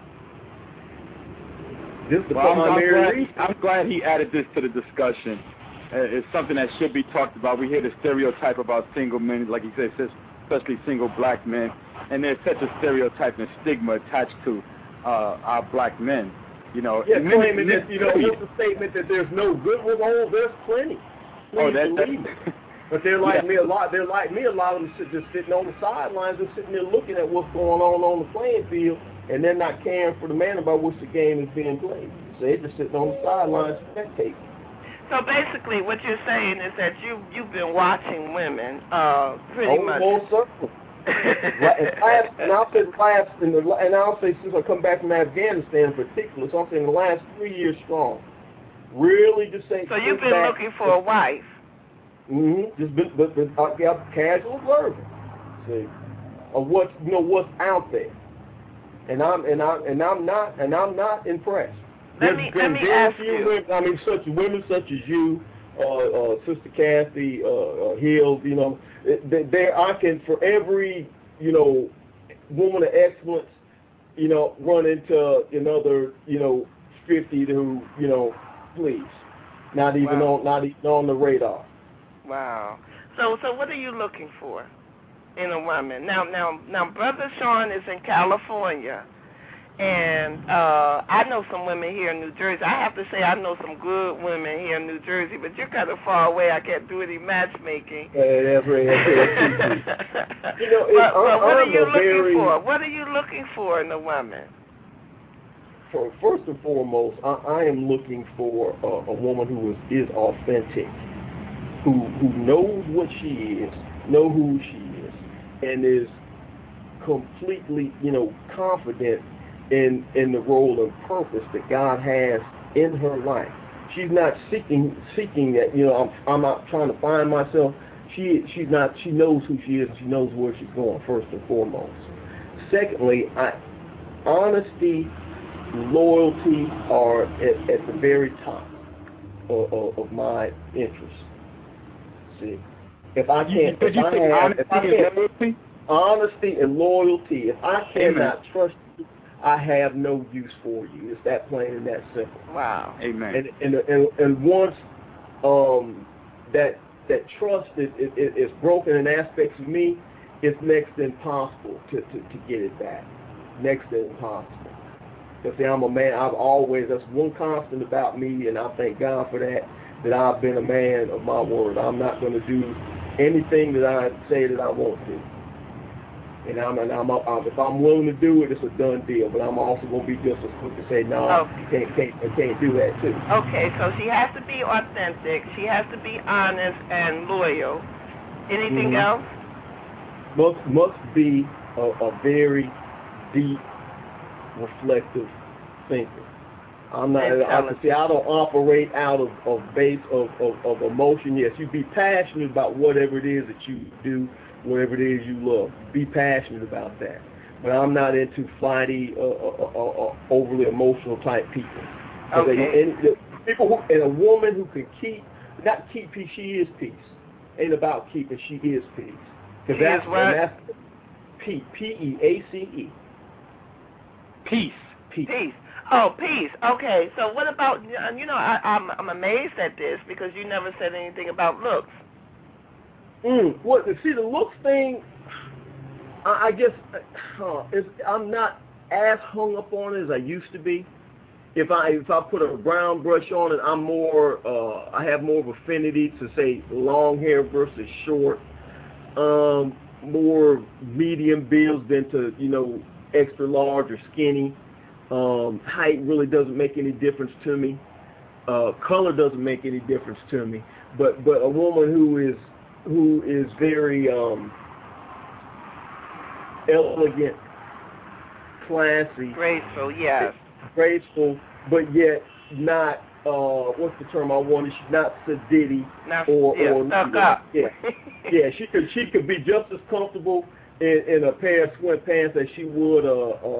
This is the well, primary I'm, I'm, reason. glad, I'm glad he added this to the discussion. Uh, it's something that should be talked about. We hear the stereotype about single men, like he said, especially single black men, and there's such a stereotype and stigma attached to uh, our black men. You know, yeah, men, claiming men, that, you know, there's a statement that there's no good with all, there's plenty. Please oh, that, believe that, it. But they're like yeah. me a lot. They're like me a lot of them sit, just sitting on the sidelines and sitting there looking at what's going on on the playing field, and they're not caring for the man about which the game is being played. So they're just sitting on the sidelines spectating. So basically, what you're saying is that you you've been watching women, uh, pretty oh, much. Most certainly. and, last, and I'll say last, in the, and I'll say since I come back from Afghanistan in particular, so I'm saying the last three years strong. Really, just saying. So you've been looking for a wife. Mm-hmm. Just been, but, but I got casual observing, see, of what's you know what's out there, and I'm and I'm and I'm not and I'm not impressed. Let me let me ask you. Women, I mean, such women such as you, uh, uh, Sister Kathy, uh, uh, Hill, you know, they, they I can for every you know woman of excellence, you know, run into another you know fifty who you know please, not even wow. on not even on the radar. Wow. So so what are you looking for in a woman? Now now now Brother Sean is in California, and uh, I know some women here in New Jersey. I have to say I know some good women here in New Jersey, but you're kind of far away. I can't do any matchmaking. Hey, that's right. That's right. You know, but, but what are you looking very, for? What are you looking for in a woman? For, first and foremost, I, I am looking for a, a woman who is, is authentic, who who knows what she is, know who she is, and is completely, you know, confident in in the role and purpose that God has in her life. She's not seeking seeking that, you know, I'm I'm not trying to find myself. She she's not. She knows who she is. And she knows where she's going. First and foremost. Secondly, I honesty, loyalty are at, at the very top of, of, of my interests. See, if I can't, Did if you I think have, honesty if I and can't, loyalty? honesty and loyalty, if I cannot Amen. trust you, I have no use for you. It's that plain and that simple. Wow. Amen. And and and, and once um, that that trust is, is, is broken in aspects of me, it's next to impossible to, to, to get it back. Next to impossible. Because see, I'm a man. I've always, that's one constant about me, and I thank God for that, that I've been a man of my word. I'm not going to do anything that I say that I won't do. And I'm, and I'm, I'm, if I'm willing to do it, it's a done deal. But I'm also going to be just as quick to say, no, Oh. you can't, can't, I can't do that too. Okay, so she has to be authentic. She has to be honest and loyal. Anything Mhm. else? Must must be a, a very deep, reflective thinker. I'm not. I can see. I don't operate out of, of base of, of, of emotion. Yes, you be passionate about whatever it is that you do, whatever it is you love. Be passionate about that. But I'm not into flighty, uh, uh, uh, uh, overly emotional type people. Okay. They, and the people who, and a woman who can keep, not keep peace. She is peace. Ain't about keeping. She is peace. She that's, is what? That's P P E A C E. Peace. Peace. Peace. Oh, peace. Okay, so what about, you know, I, I'm, I'm amazed at this because you never said anything about looks. Mm, what, see, the looks thing, I, I guess, uh, is, I'm not as hung up on it as I used to be. If I if I put a brown brush on it, I'm more, uh, I have more of affinity to, say, long hair versus short. Um, more medium builds than to, you know, extra large or skinny. Um, height really doesn't make any difference to me. Uh, color doesn't make any difference to me. But but a woman who is who is very um, elegant, classy, Graceful, yes. graceful, but yet not, uh, what's the term I wanted? She's not sedity Not, or, yeah, or stuck up. Yeah, yeah. She could she could be just as comfortable in, in a pair of swim pants as she would a a,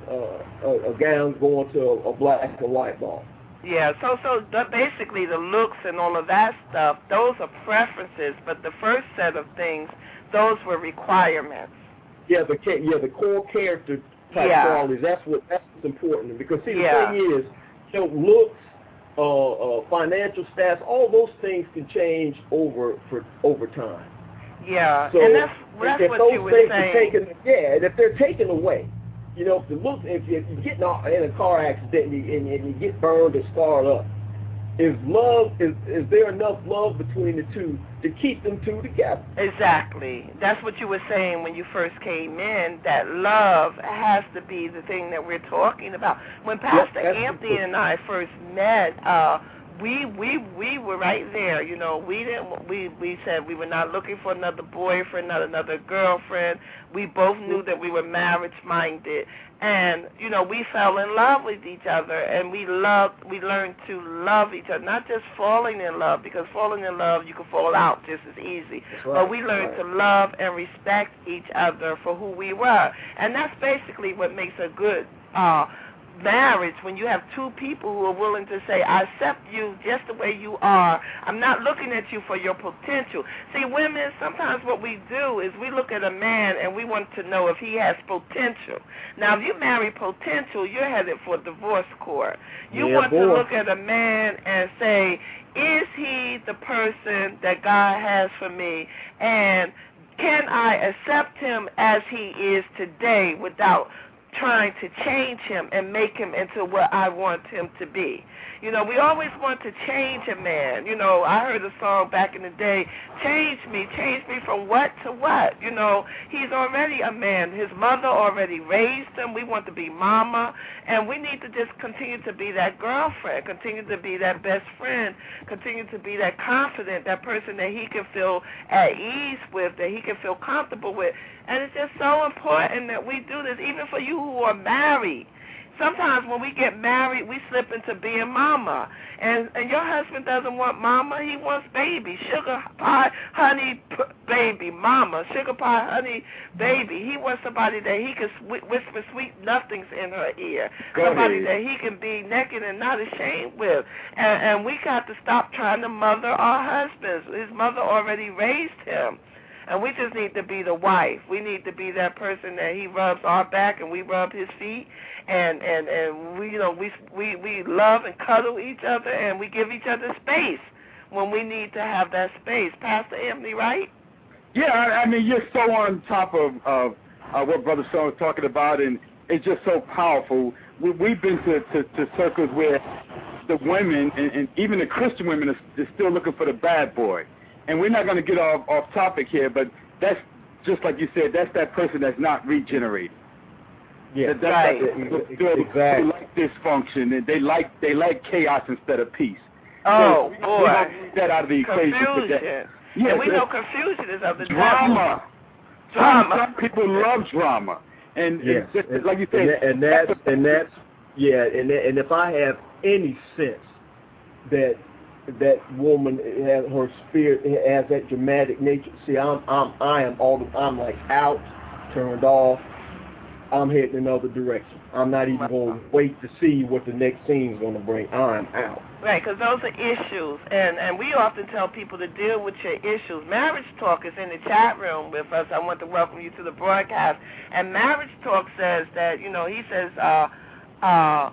a, a, a gown going to a, a black or white ball. Yeah, so so the, basically the looks and all of that stuff, those are preferences, but the first set of things, those were requirements. Yeah, the yeah the core character type yeah. qualities. That's what that's what's important, because see the yeah. thing is, you know, looks, uh, uh, financial status, all those things can change over for over time. Yeah, so and that's that's if what those you were things saying. Are taken, yeah, and if they're taken away. You know, if the look, if, if you get in a, in a car accident and you, and, and you get burned or scarred up, is love is is there enough love between the two to keep them two together? Exactly. That's what you were saying when you first came in. That love has to be the thing that we're talking about. When Pastor yep, Anthony and I first met, uh, we we we were right there. You know, we didn't. We we said we were not looking for another boyfriend, not another girlfriend. We both knew that we were marriage-minded, and you know, we fell in love with each other, and we loved. We learned to love each other, not just falling in love, because falling in love you can fall out just as easy. Right, but we learned right. to love and respect each other for who we were, and that's basically what makes a good uh, marriage, when you have two people who are willing to say, I accept you just the way you are. I'm not looking at you for your potential. See, women, sometimes what we do is we look at a man and we want to know if he has potential. Now, if you marry potential, you're headed for divorce court. You yeah, want boy. to look at a man and say, is he the person that God has for me? And can I accept him as he is today without trying to change him and make him into what I want him to be? You know, we always want to change a man. You know, I heard a song back in the day, change me, change me from what to what? You know, he's already a man. His mother already raised him. We want to be mama, and we need to just continue to be that girlfriend, continue to be that best friend, continue to be that confident, that person that he can feel at ease with, that he can feel comfortable with. And it's just so important that we do this, even for you who are married. Sometimes when we get married, we slip into being mama. And and your husband doesn't want mama, he wants baby. Sugar pie, honey, p- baby, mama. Sugar pie, honey, baby. He wants somebody that he can sw- whisper sweet nothings in her ear. Go somebody ahead. that he can be naked and not ashamed with. And, and we got to stop trying to mother our husbands. His mother already raised him. And we just need to be the wife. We need to be that person that he rubs our back and we rub his feet, and and and we you know we we we love and cuddle each other, and we give each other space when we need to have that space. Pastor Anthony, right? Yeah, I, I mean, you're so on top of of uh, what Brother Sean was talking about, and it's just so powerful. We, we've been to, to, to circles where the women and, and even the Christian women are, are still looking for the bad boy. And we're not going to get off, off topic here, but that's just like you said, that's that person that's not regenerated. Yeah, that, that's right. That, exactly. They like dysfunction, and they like they like chaos instead of peace. Oh, so, boy. We don't need that out of the equation Confusion. today. Yes, and we know confusion is of the drama. Drama. Some, some people love drama, and, Yes. and just, and, like you said, and, that, and that's and that's yeah, and that, and if I have any sense that that woman has her spirit has that dramatic nature, see, I'm I'm I am all the, I'm like out, turned off. I'm heading another direction. I'm not even going to wait to see what the next scene is going to bring. I'm out. Right, because those are issues, and, and we often tell people to deal with your issues. Marriage Talk is in the chat room with us. I want to welcome you to the broadcast. And Marriage Talk says that, you know, he says, uh, uh,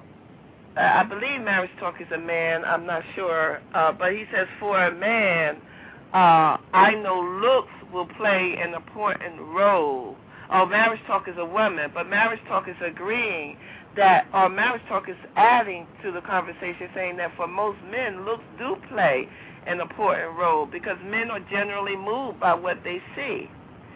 I believe Marriage Talk is a man, I'm not sure, uh, but he says for a man, uh, I know looks will play an important role. Oh, Marriage Talk is a woman, but Marriage Talk is agreeing that, or Marriage Talk is adding to the conversation, saying that for most men, looks do play an important role because men are generally moved by what they see.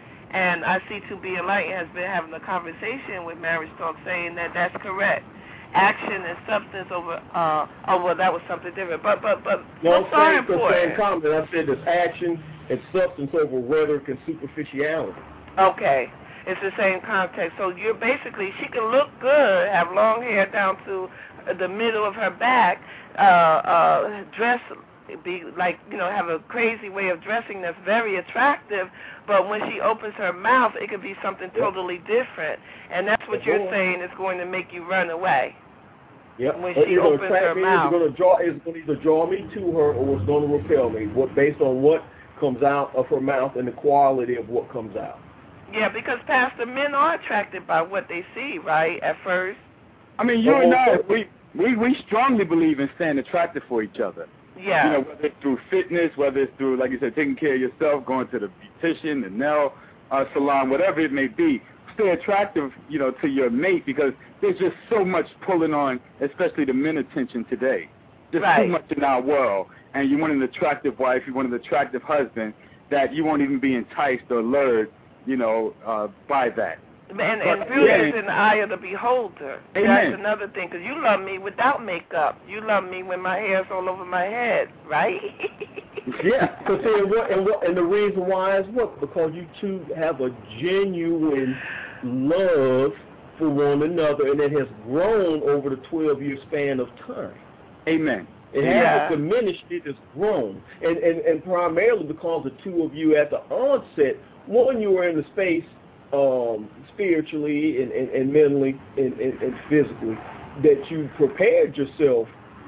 And I see To Be Enlightened has been having a conversation with Marriage Talk saying that that's correct. Action and substance over, uh, oh, well, that was something different. But, but, but, No, looks are same, the important. same comment. I said there's action and substance over rhetoric and superficiality. Okay. It's the same context. So you're basically, she can look good, have long hair down to the middle of her back, uh, uh, dress, be like, you know, have a crazy way of dressing that's very attractive, but when she opens her mouth, it could be something totally different. And that's what you're saying is going to make you run away. Yep. When It's she gonna opens attract her me, mouth. It's going to draw. It's going to either draw me to her or it's going to repel me. What based on what comes out of her mouth and the quality of what comes out. Yeah, because Pastor, men are attracted by what they see, right? At first. I mean, you and I, we we we strongly believe in staying attractive for each other. Yeah. You know, whether it's through fitness, whether it's through, like you said, taking care of yourself, going to the beautician, the nail uh, salon, whatever it may be. Stay attractive, you know, to your mate because there's just so much pulling on, especially the men attention today. Just right. too much in our world. And you want an attractive wife, you want an attractive husband, that you won't even be enticed or lured, you know, uh, by that. And, and beauty yeah. is in the eye of the beholder. Amen. That's another thing, because you love me without makeup. You love me when my hair's all over my head, right? Yeah, because and, what, and, what, and the reason why is what? Because you two have a genuine love for one another, and it has grown over the twelve-year span of time. Amen. It yeah. hasn't diminished, it has grown. And, and, and primarily because the two of you at the onset, one, you were in the space um, spiritually and, and, and mentally and, and, and physically, that you prepared yourself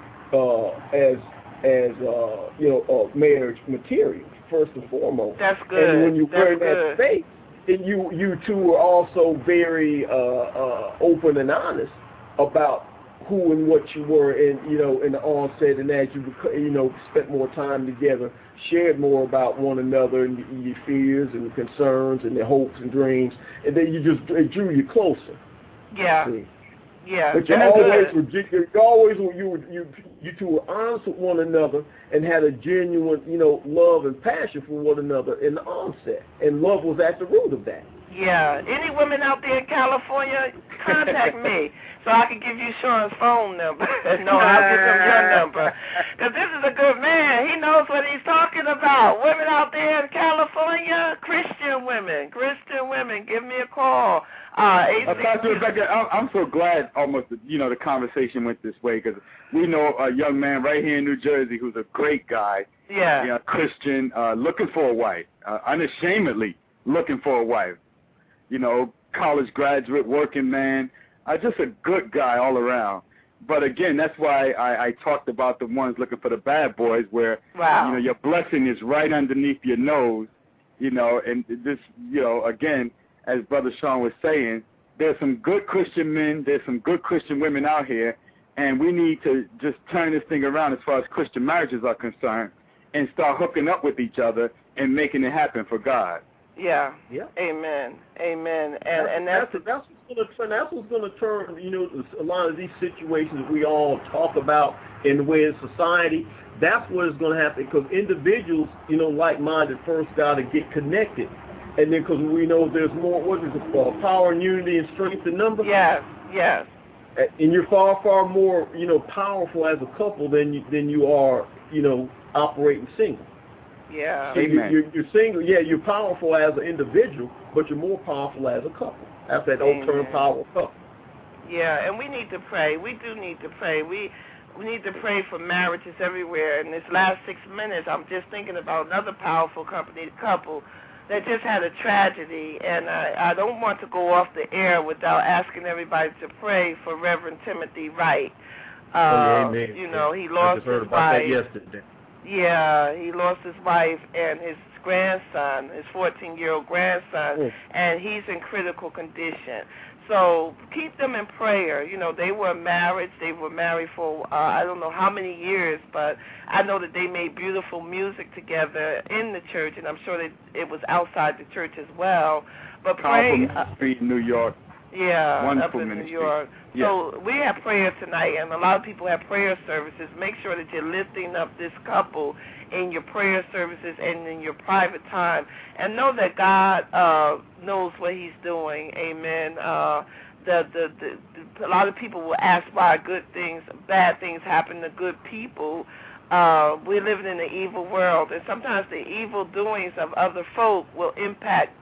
uh, as, as uh, you know, uh, marriage material, first and foremost. That's good. And when you That's were in good. that space, and you, you two were also very uh, uh, open and honest about who and what you were in, you know, in the onset, and as you, you know, spent more time together, shared more about one another and your fears and concerns and their hopes and dreams, and then you just, it drew you closer. Yeah. See? Yeah. But you That's always good. were, you always were, you, were, you, you two were honest with one another and had a genuine, you know, love and passion for one another in the onset, and love was at the root of that. Yeah. Any women out there in California, contact me so I can give you Sean's phone number. No, I'll give them your number. Because this is a good man. He knows what he's talking about. Women out there in California, Christian women, Christian women, give me a call. Uh, uh, Pastor Rebecca, I'm so glad almost, you know, the conversation went this way because we know a young man right here in New Jersey who's a great guy. Yeah. You know, Christian, uh, looking for a wife, uh, unashamedly looking for a wife. You know, college graduate, working man, uh, just a good guy all around. But again, that's why I, I talked about the ones looking for the bad boys, where wow. you know your blessing is right underneath your nose. You know, and this, you know, again, as Brother Sean was saying, there's some good Christian men, there's some good Christian women out here, and we need to just turn this thing around as far as Christian marriages are concerned, and start hooking up with each other and making it happen for God. Yeah. Yeah. Amen. Amen. And that's, and that's that's, that's what's going to turn. That's what's going to turn. You know, a lot of these situations we all talk about in the way of society. That's what is going to happen because individuals, you know, like-minded, first got to get connected, and then because we know there's more. What is it called? Power and unity and strength in number. Yes. Yes. And you're far, far more, you know, powerful as a couple than you, than you are, you know, operating single. Yeah. So you're, you're, you're single, yeah, you're powerful as an individual, but you're more powerful as a couple. That's that old term, power couple. Yeah, and we need to pray. We do need to pray. We we need to pray for marriages everywhere. In this last six minutes, I'm just thinking about another powerful company couple that just had a tragedy, and I, I don't want to go off the air without asking everybody to pray for Reverend Timothy Wright. Uh, oh, yeah, you know, he I lost just heard his about wife. that yesterday. Yeah, he lost his wife and his grandson, his fourteen-year-old grandson, oh. and he's in critical condition. So keep them in prayer. You know, they were married. They were married for uh, I don't know how many years, but I know that they made beautiful music together in the church, and I'm sure that it was outside the church as well. But pray. Powerful ministry in New York. Yeah, Wonderful up in ministry. New York. Yeah. So we have prayer tonight, and a lot of people have prayer services. Make sure that you're lifting up this couple in your prayer services and in your private time, and know that God uh, knows what He's doing. Amen. Uh, the, the the the a lot of people will ask why good things, bad things happen to good people. Uh, we're living in an evil world, and sometimes the evil doings of other folk will impact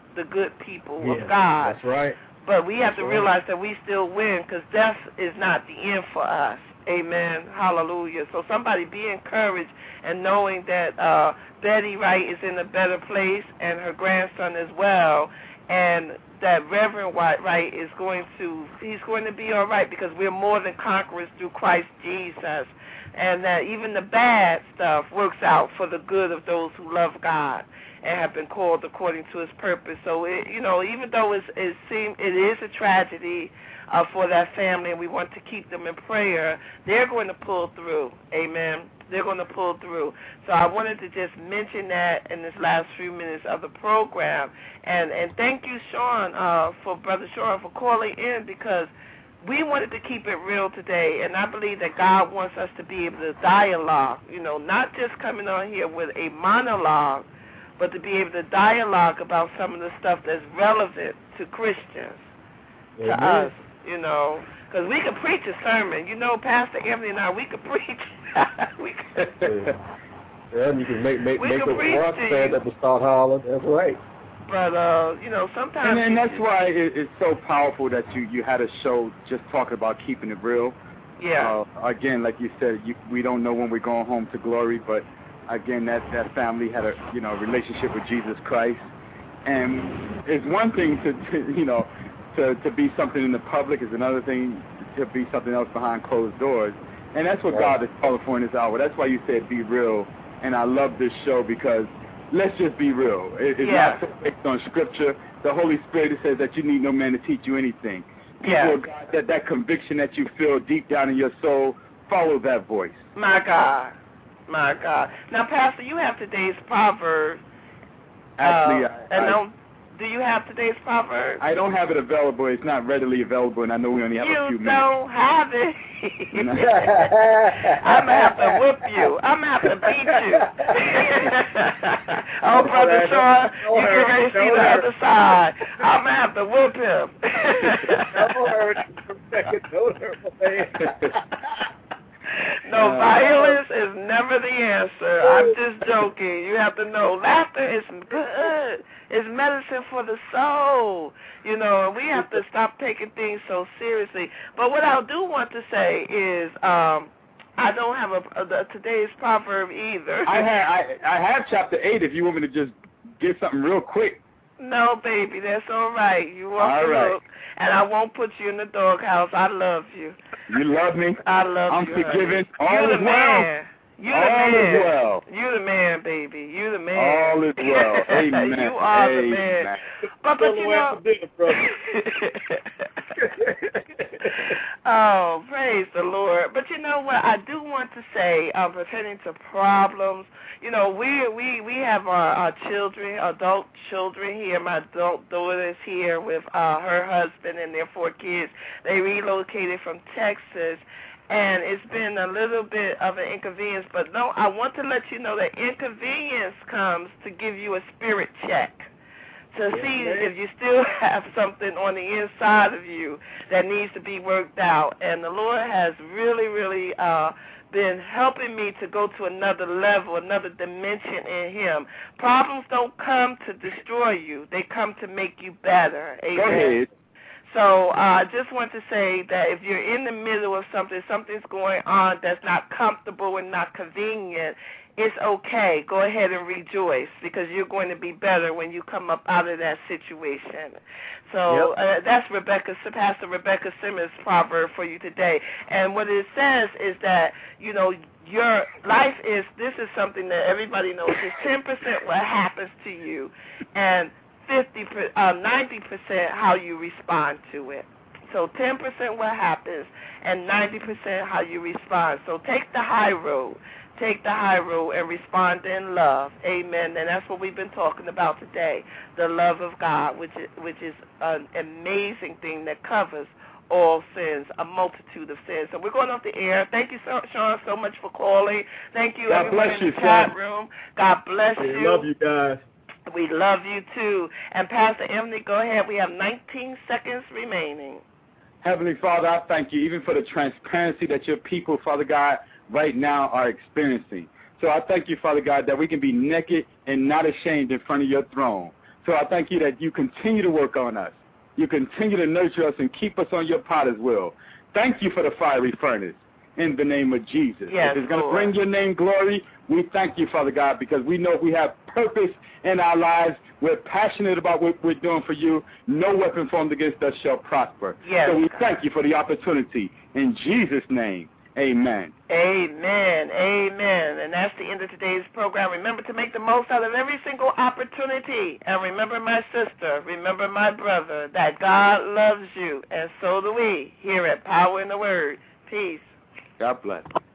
the good people yeah, of God. That's right. But we have that's to right. realize that we still win because death is not the end for us. Amen. Hallelujah. So somebody be encouraged and knowing that uh, Betty Wright is in a better place and her grandson as well, and that Reverend Wright is going to, he's going to be all right because we're more than conquerors through Christ Jesus, and that even the bad stuff works out for the good of those who love God and have been called according to his purpose. So, it, you know, even though it's, it seems it is a tragedy uh, for that family and we want to keep them in prayer, they're going to pull through. Amen. They're going to pull through. So I wanted to just mention that in this last few minutes of the program. And, and thank you, Sean, uh, for Brother Sean, for calling in because we wanted to keep it real today, and I believe that God wants us to be able to dialogue, you know, not just coming on here with a monologue, but to be able to dialogue about some of the stuff that's relevant to Christians, Amen. to us, you know, because we could preach a sermon. You know, Pastor Anthony and I, we could preach. we could. Yeah, you can make make we make could a preach rock to stand you. that will start hollering. That's right. But, uh, you know, sometimes... And, and that's why it, it's so powerful that you, you had a show just talking about keeping it real. Yeah. Uh, again, like you said, you, we don't know when we're going home to glory, but, again, that, that family had a, you know, relationship with Jesus Christ. And it's one thing to, to you know, to, to be something in the public. It's another thing to be something else behind closed doors. And that's what right. God is calling for in this hour. That's why you said be real. And I love this show because... let's just be real. It, it's yeah. not based on Scripture. The Holy Spirit says that you need no man to teach you anything. People yeah. of God, that, that conviction that you feel deep down in your soul, follow that voice. My God. My God. Now, Pastor, you have today's proverb. Actually, uh, I, and I, now, do you have today's proverb? I don't have it available. It's not readily available, and I know we only have you a few minutes. You don't have it. I'm going to have to whip you. I'm going to have to beat you. Oh, Brother Sean, you get ready to see the other side. I'm going to have to whip him. Don't hurt for a second. Don't hurt my man. No, violence is never the answer. I'm just joking. You have to know, laughter is good. It's medicine for the soul. You know, and we have to stop taking things so seriously. But what I do want to say is, um, I don't have a, a, a today's proverb either. I have I, I have chapter eight. If you want me to just get something real quick. No, baby, that's all right. You off all the right. hook, and I won't put you in the doghouse. I love you. You love me. I love I'm you. I'm forgiven. Honey. All you is the well. man. You All the man. is well. You the man, baby. You the man. All is well. Amen. You are Amen. the man. But, but you know. Oh, praise the Lord. But you know what? I do want to say, uh, pertaining to problems, you know, we we we have our, our children, adult children here. My adult daughter is here with uh, her husband and their four kids. They relocated from Texas. And it's been a little bit of an inconvenience, but no, I want to let you know that inconvenience comes to give you a spirit check, to yes, see ma'am. if you still have something on the inside of you that needs to be worked out. And the Lord has really, really uh, been helping me to go to another level, another dimension in Him. Problems don't come to destroy you. They come to make you better. Amen. Go ahead. So uh, I just want to say that if you're in the middle of something, something's going on that's not comfortable and not convenient, it's okay. Go ahead and rejoice because you're going to be better when you come up out of that situation. So yep. uh, that's Rebecca, Pastor Rebecca Simmons' proverb for you today. And what it says is that, you know, your life is, this is something that everybody knows, is ten percent what happens to you, and fifty, uh, ninety percent how you respond to it. So ten percent what happens and ninety percent how you respond. So take the high road. Take the high road and respond in love. Amen. And that's what we've been talking about today, the love of God, which is, which is an amazing thing that covers all sins, a multitude of sins. So we're going off the air. Thank you, so, Sean, so much for calling. Thank you, God everyone bless in you, the chat son. room. God bless we you. love you guys. We love you, too. And Pastor Emily, go ahead. We have nineteen seconds remaining. Heavenly Father, I thank you even for the transparency that your people, Father God, right now are experiencing. So I thank you, Father God, that we can be naked and not ashamed in front of your throne. So I thank you that you continue to work on us. You continue to nurture us and keep us on your potter's wheel. Thank you for the fiery furnace in the name of Jesus. Yes, if it's going to Lord. bring your name glory, we thank you, Father God, because we know we have purpose in our lives. We're passionate about what we're doing for you. No weapon formed against us shall prosper. Yes, so we God. thank you for the opportunity. In Jesus' name, amen. Amen, amen. And that's the end of today's program. Remember to make the most out of every single opportunity. And remember, my sister, remember, my brother, that God loves you, and so do we here at Power in the Word. Peace. God bless.